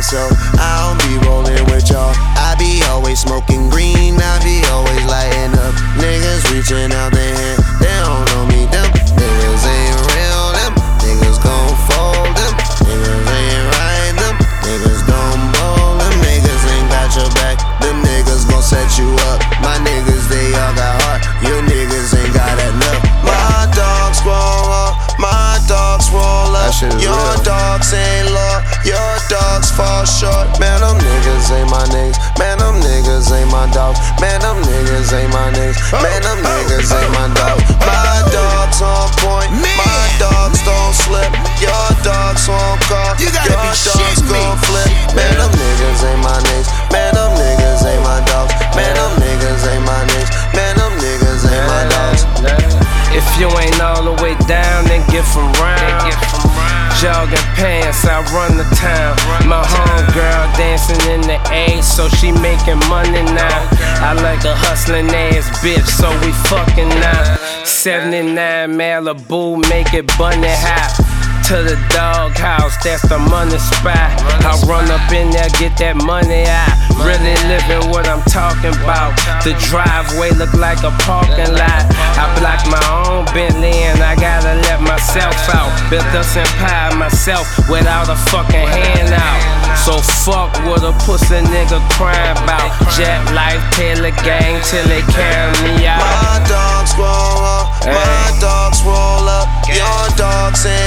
myself. I don't be rolling with y'all. I be always smoking green, I be always lighting up. Niggas reaching out their hand, they don't know me. Them niggas ain't real, them niggas gon' fold. Them niggas ain't right, them niggas gon' bowl. Them niggas ain't got your back, them niggas gon' set you up. My niggas, they all got heart, you niggas ain't got enough. My dogs roll up, my dogs roll up. Your dogs ain't low, your dogs fall short. Man, them niggas ain't my niggas. Man, them niggas ain't my dogs. Man, them niggas ain't my niggas. Man, them niggas ain't my dogs. My dogs on point, my dogs don't slip. Your dogs won't call, your dogs gon' flip. Man, them niggas ain't my niggas. Man, them niggas ain't my dogs. Man, them niggas ain't my niggas. Man, them niggas ain't my dogs. If you ain't all the way down, then get from round. Jogging pants, I run the town. My homegirl dancing in the A, so she making money now. I like a hustling ass bitch, so we fucking now. 79 Malibu, make it bunny high. To the doghouse, that's the money spot. I run up in there, get that money out. Really living what I'm talking about. The driveway look like a parking lot. I blocked my own Bentley and I gotta let myself out. Built this empire myself without a fucking handout. So fuck what a pussy nigga crying about. Jet life, Taylor gang till they carry me out. My dogs roll up, my dogs roll up. Your dogs ain't